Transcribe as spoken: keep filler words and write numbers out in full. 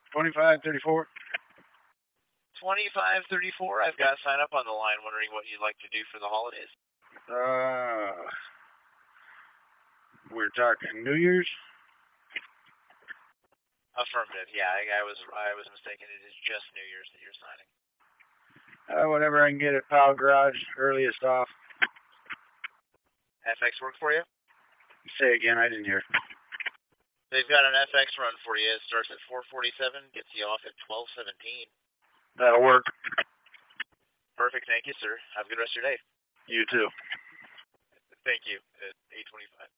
twenty-five thirty-four. twenty-five thirty-four. I've got a sign up on the line wondering what you'd like to do for the holidays. Uh, we're talking New Year's? Affirmative. Yeah, I, I was I was mistaken. It is just New Year's that you're signing. Uh, whatever I can get at Powell Garage, earliest off. F X work for you? Say again, I didn't hear. They've got an F X run for you. It starts at four forty-seven, gets you off at twelve seventeen. That'll work. Perfect. Thank you, sir. Have a good rest of your day. You too. Thank you. At eight twenty-five.